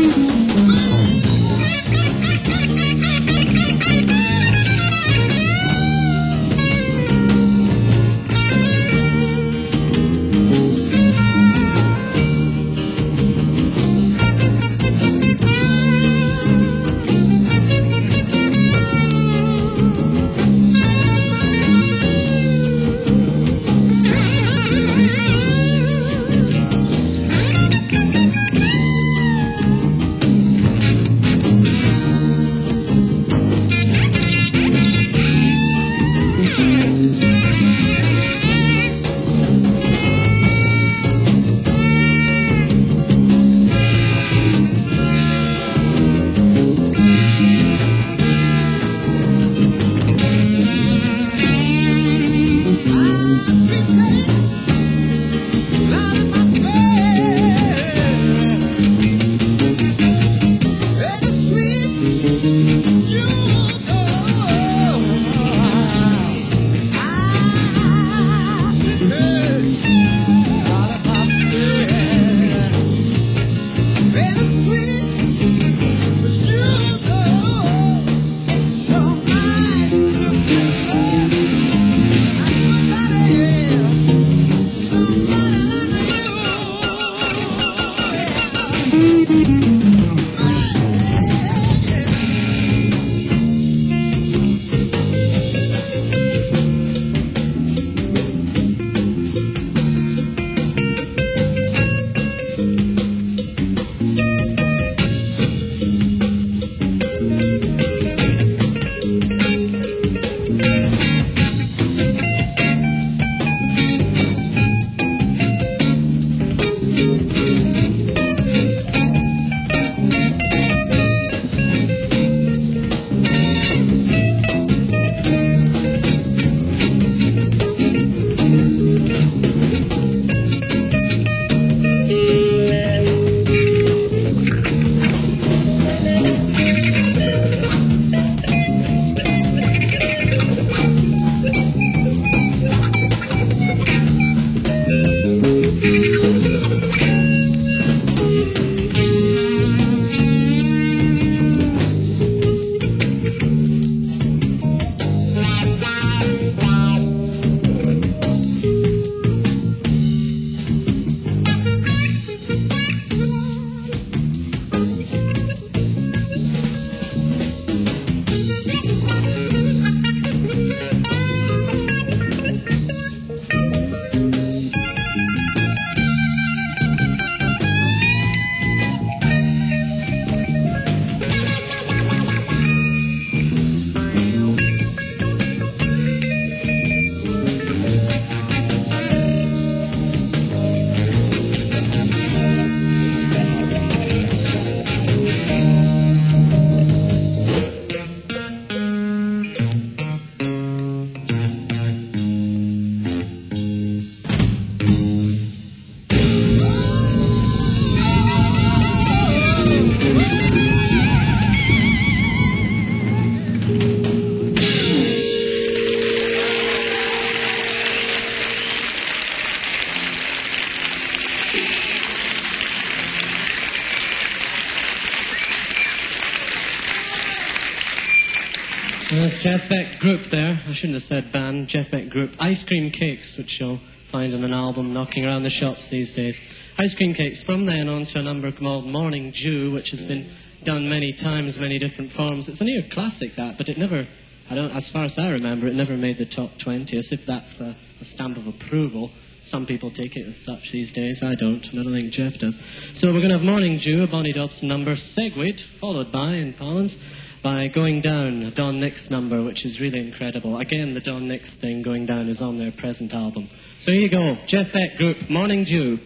There's Jeff Beck Group there. I shouldn't have said band. Jeff Beck Group. Ice Cream Cakes, which you'll find on an album knocking around the shops these days. Ice Cream Cakes. From then on to a number called Morning Dew, which has been done many times, many different forms. It's a near classic, that, but it never, as far as I remember, it never made the top 20, as if that's a stamp of approval. Some people take it as such these days. I don't, and I don't think Jeff does. So we're going to have Morning Dew, a Bonnie Dobson number, segued, followed by, in Collins, by Going Down, a Don Nix number, which is really incredible. Again, the Don Nix thing, Going Down, is on their present album. So here you go, Jeff Beck Group, Morning Dew.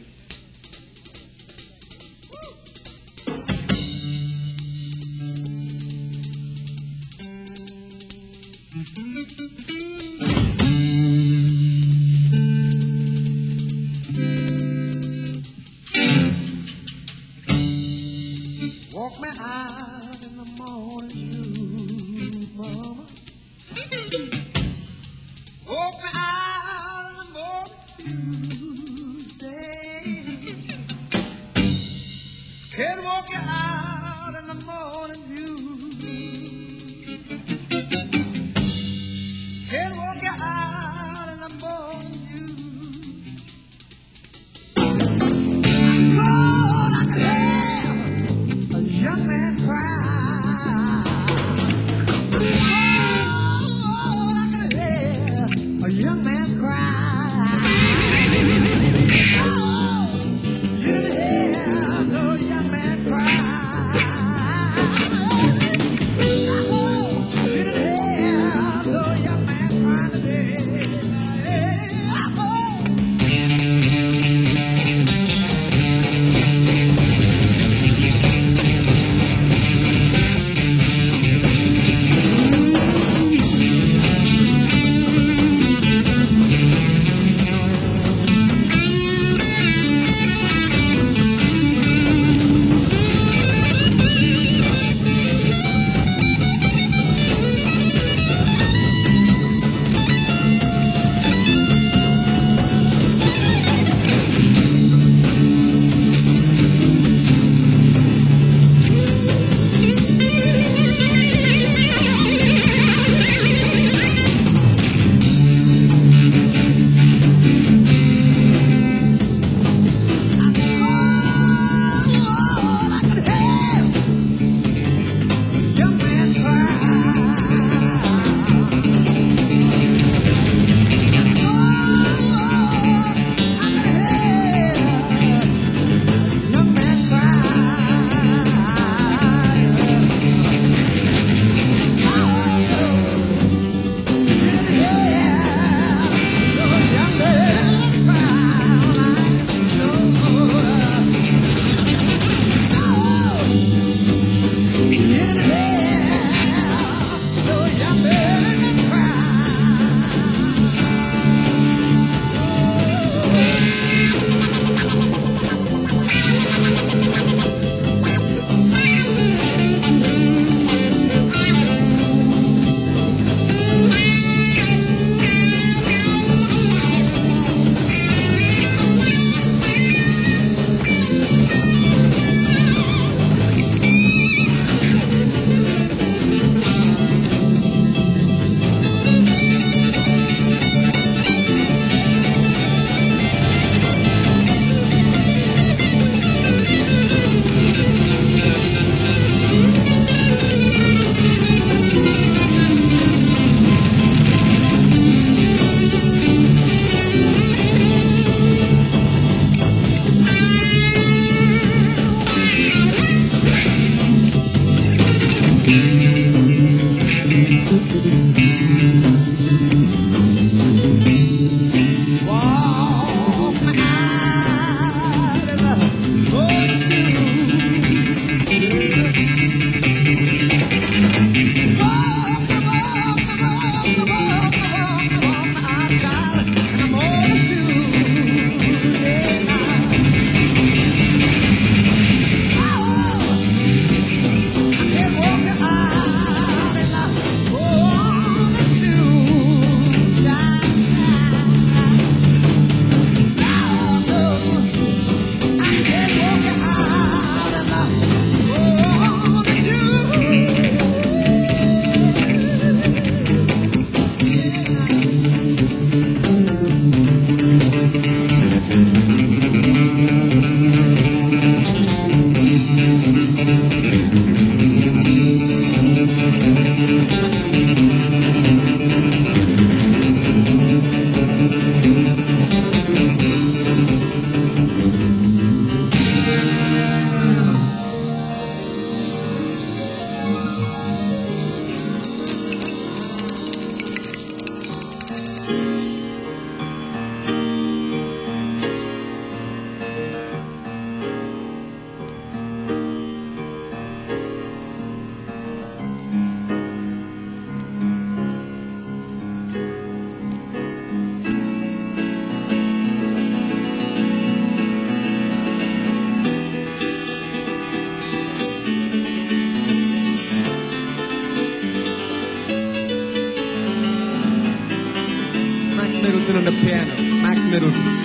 Walk me out in the morning dew, mama. Walk me out in the morning dew, babe. Can't walk you out Middleton on the piano. Max Middleton.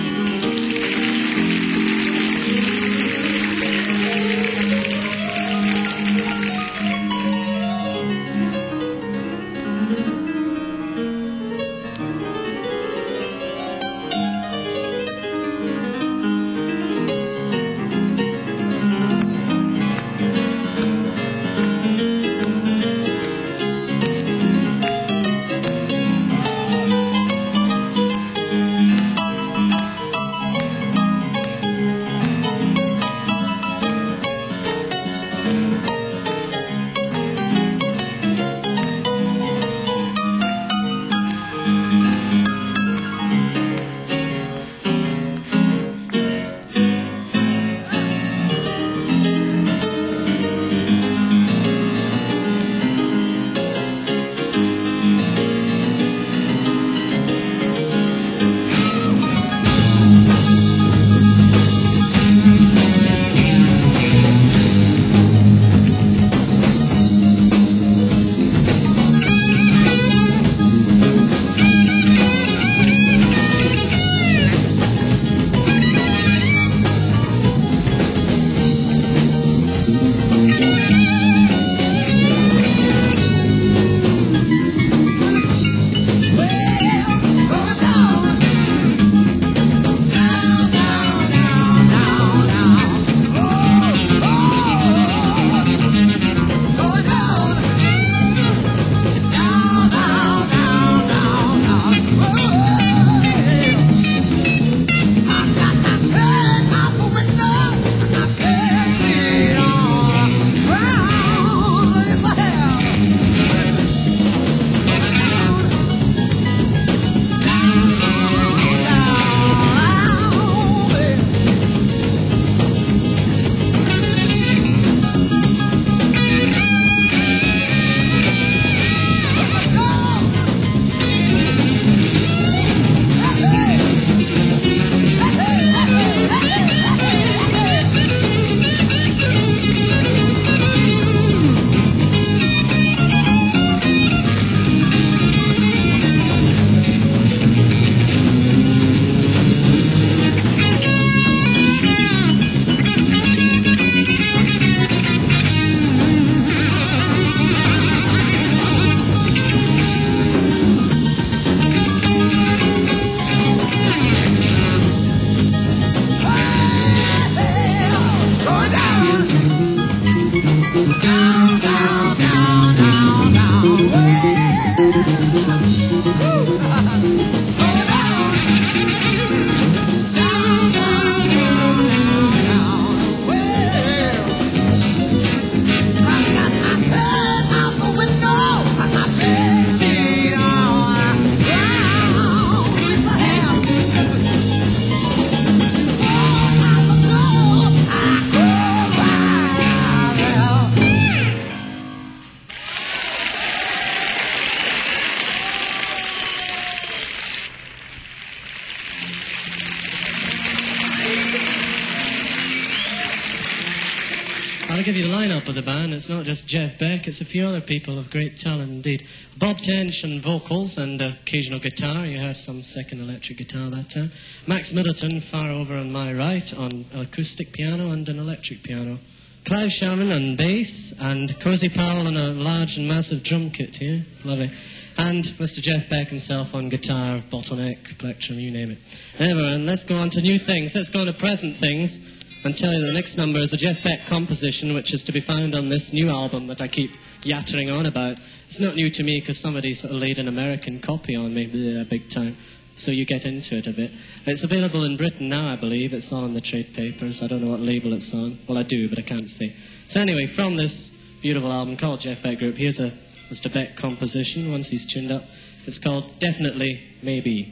lineup of the band. It's not just Jeff Beck, it's a few other people of great talent indeed. Bob Tench on vocals and occasional guitar. You heard some second electric guitar that time. Max Middleton, far over on my right, on acoustic piano and an electric piano. Clive Sherman on bass, and Cozy Powell on a large and massive drum kit here. Lovely. And Mr. Jeff Beck himself on guitar, bottleneck, plectrum, you name it. Anyway, and let's go on to new things. Let's go on to present things and tell you that the next number is a Jeff Beck composition, which is to be found on this new album that I keep yattering on about. It's not new to me because somebody sort of laid an American copy on me big time. So you get into it a bit. It's available in Britain now, I believe. It's all in the trade papers. I don't know what label it's on. Well, I do, but I can't say. So anyway, from this beautiful album called Jeff Beck Group, here's a Mr. Beck composition, once he's tuned up. It's called Definitely Maybe.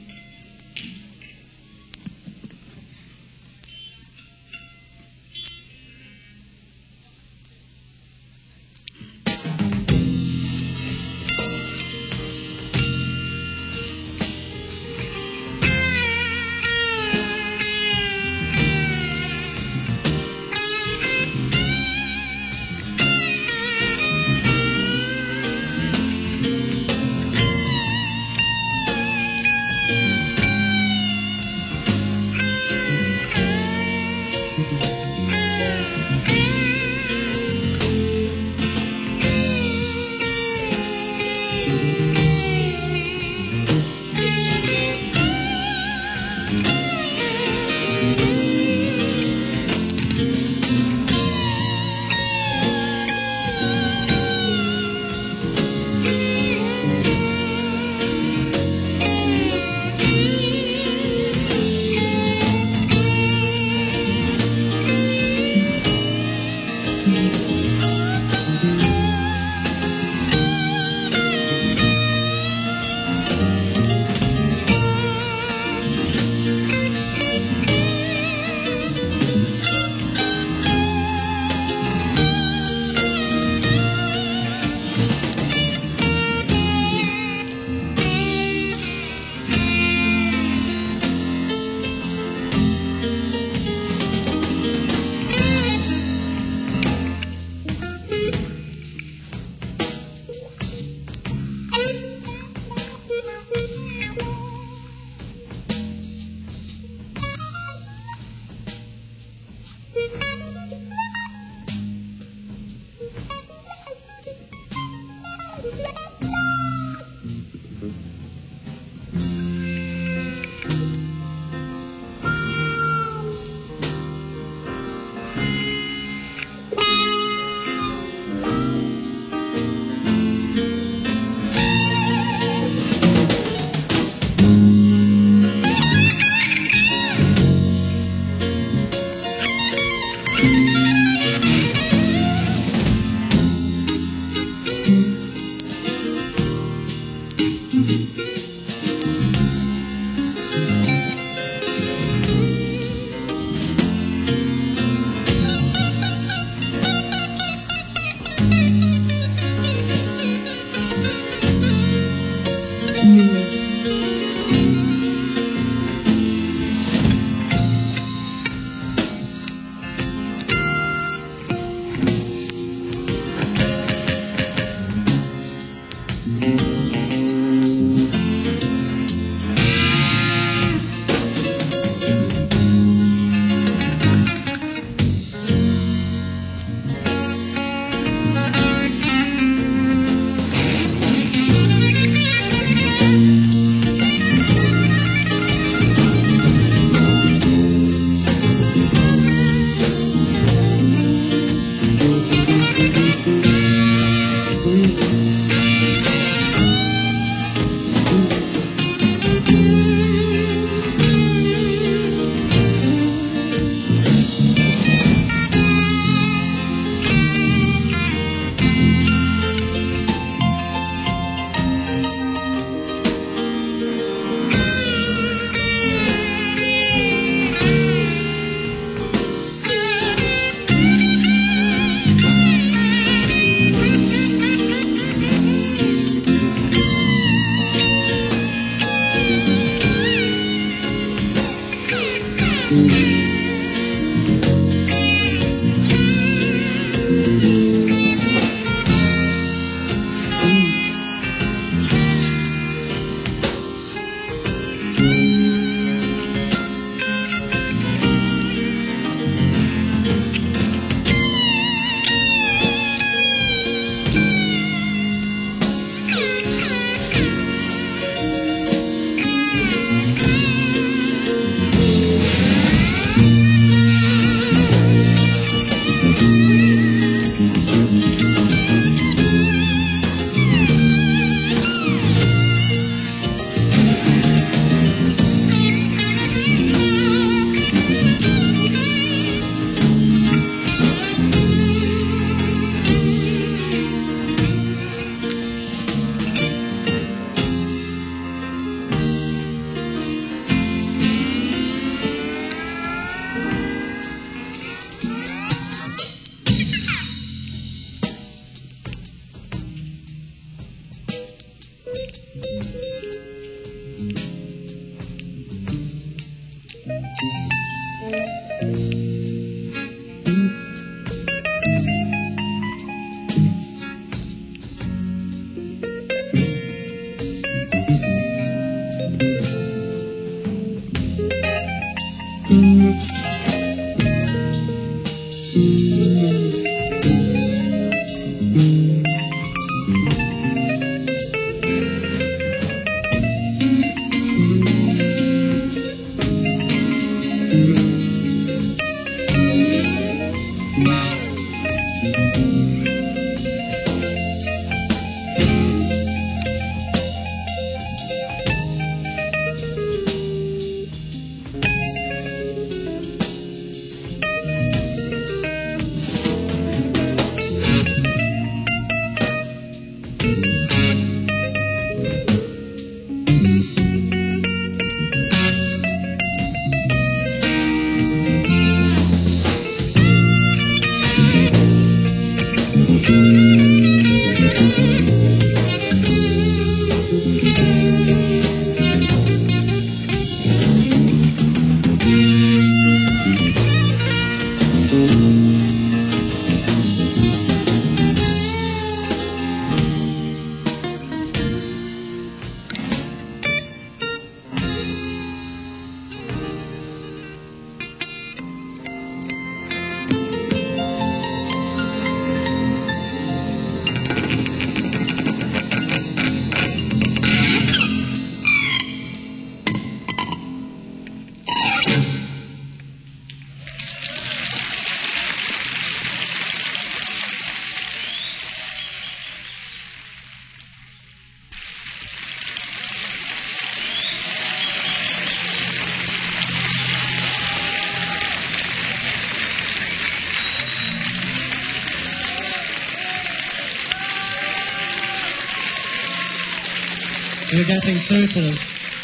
We're getting through to them.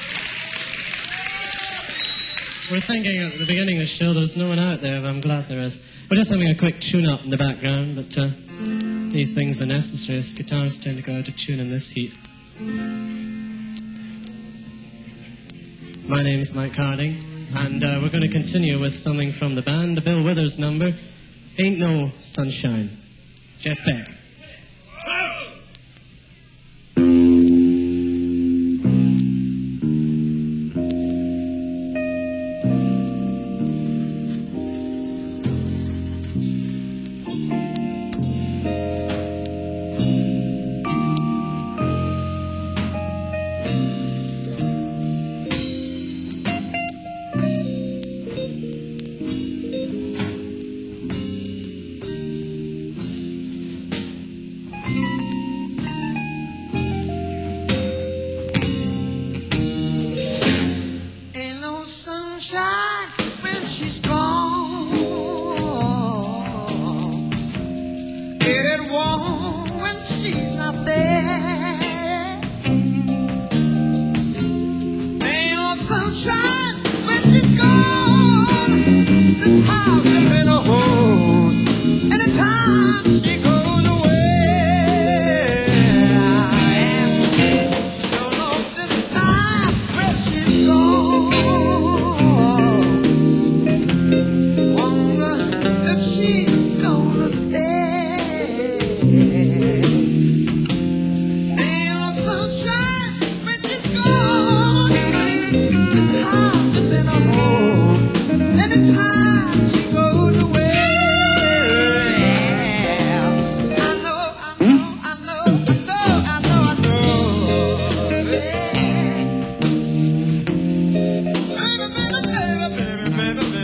We're thinking at the beginning of the show there's no one out there, but I'm glad there is. We're just having a quick tune-up in the background, but these things are necessary as guitars tend to go out of tune in this heat. My name is Mike Harding, and we're going to continue with something from the band, the Bill Withers number, Ain't No Sunshine. Jeff Beck.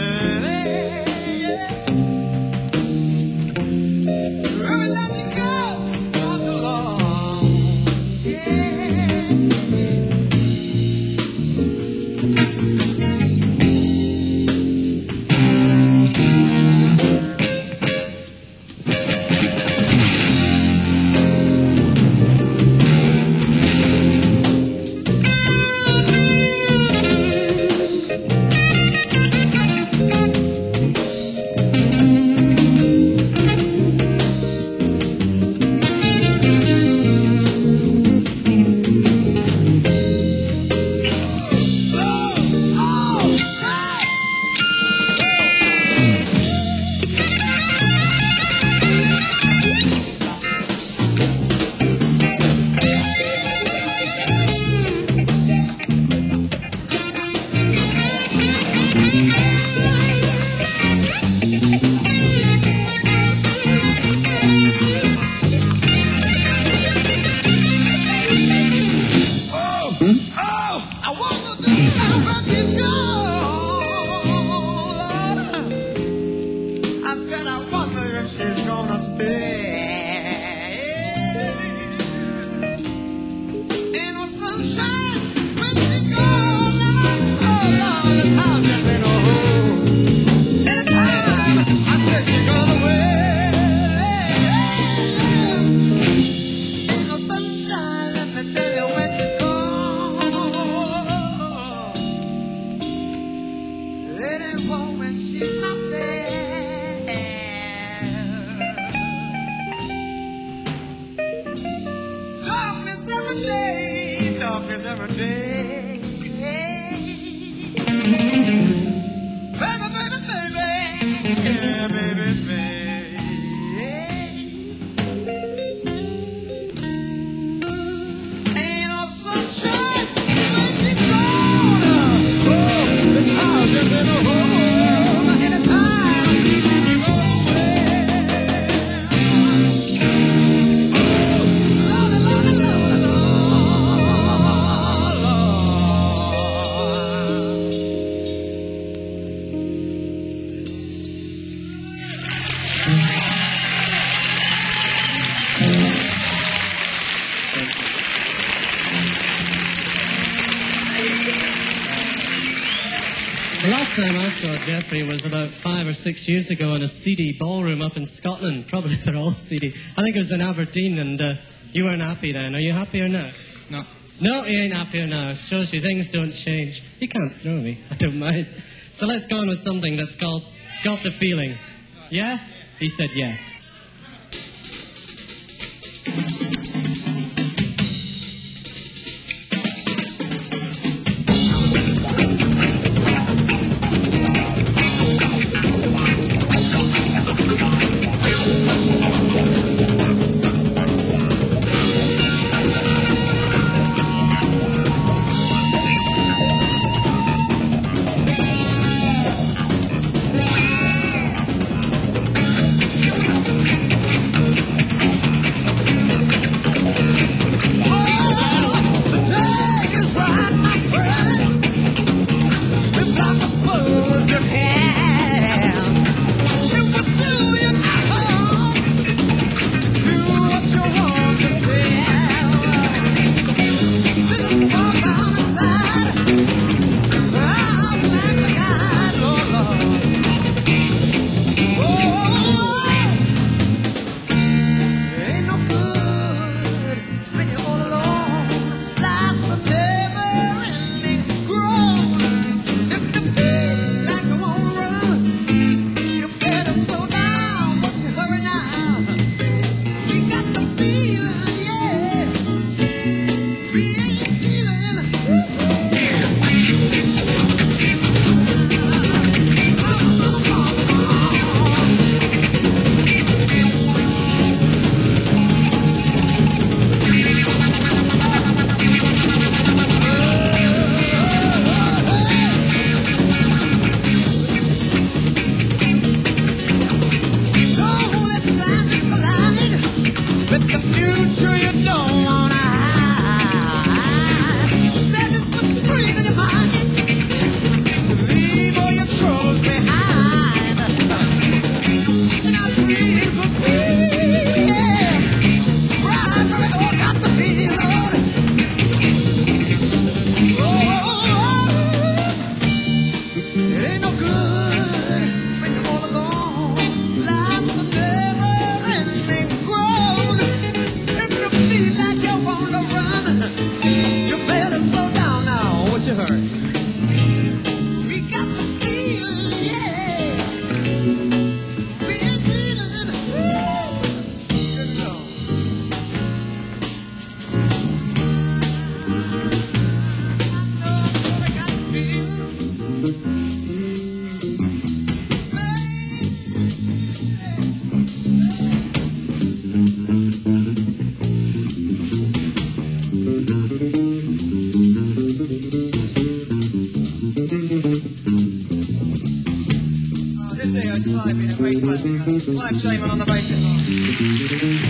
Go! talking every day. Baby, baby, baby. Yeah, baby, baby. Ain't no sunshine when you gonna. Oh, this house is in a hole. Anytime you go away. Lord, Lord, Lord, The last time I saw Jeffrey was about 5 or 6 years ago in a seedy ballroom up in Scotland. Probably they're all seedy. I think it was in Aberdeen, and you weren't happy then. Are you happier now? No. No, you ain't happier now. It shows you things don't change. You can't throw me. I don't mind. So let's go on with something that's called Got the Feeling. Yeah? He said yeah. Live Simon on the bass.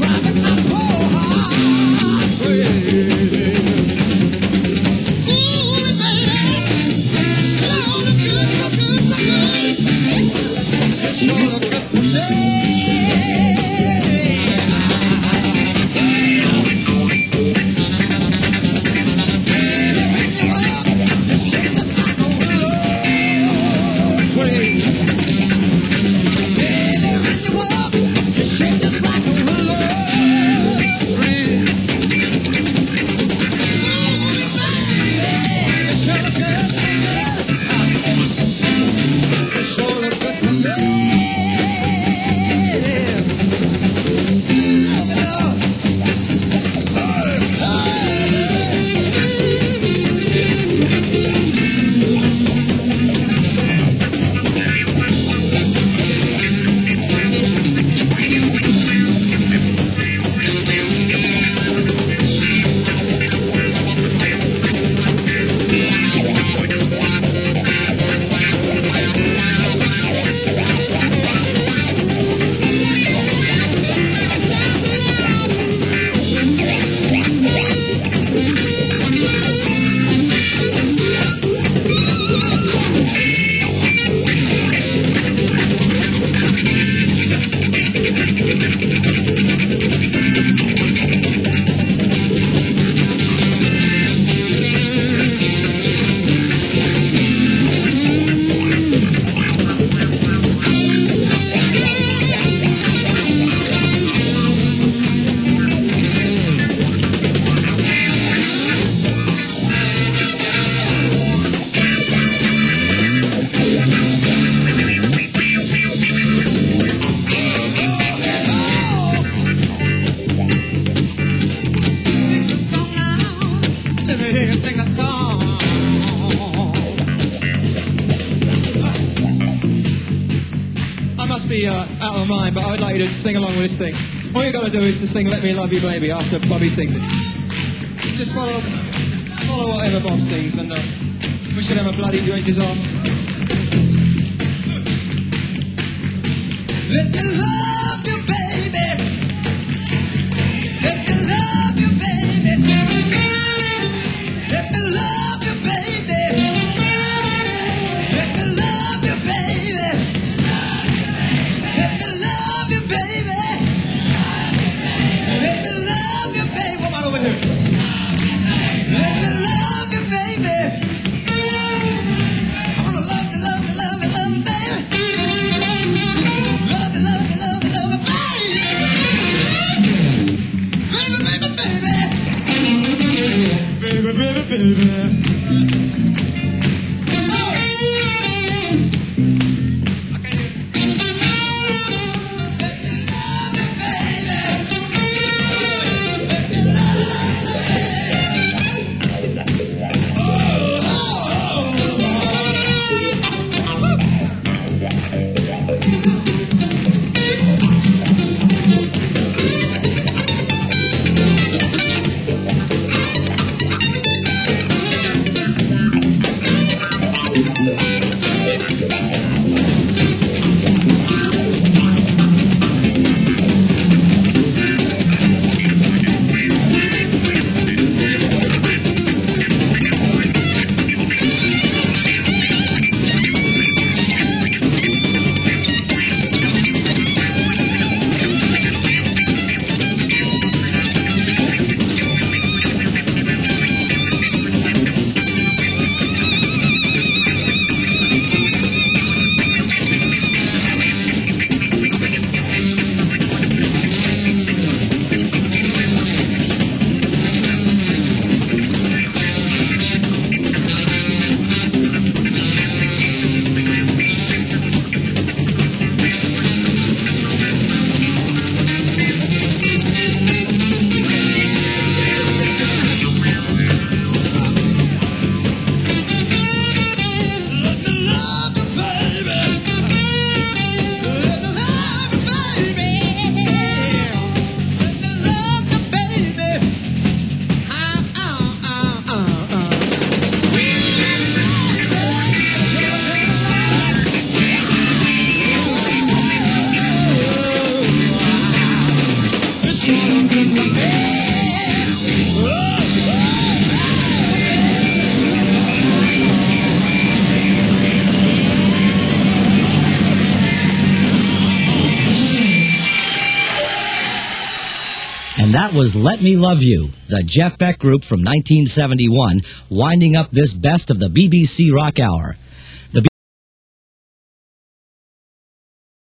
Out of mind, but I would like you to sing along with this thing. All you got to do is to sing "Let Me Love You, Baby" after Bobby sings it. Just follow whatever Bob sings, and we should have a bloody drinkers on. Let me love you, baby. Let me love you, baby. Let me love you, baby. Let me love you, baby. Let me love you, baby. Let me love you, baby. What about over here? Let me love you, baby. I wanna love you, love you, love you, love you, baby. Love you, love you, love you, love you, baby. Baby, baby, baby. Baby, baby, baby. And that was Let Me Love You, the Jeff Beck Group from 1971, winding up this best of the BBC Rock Hour.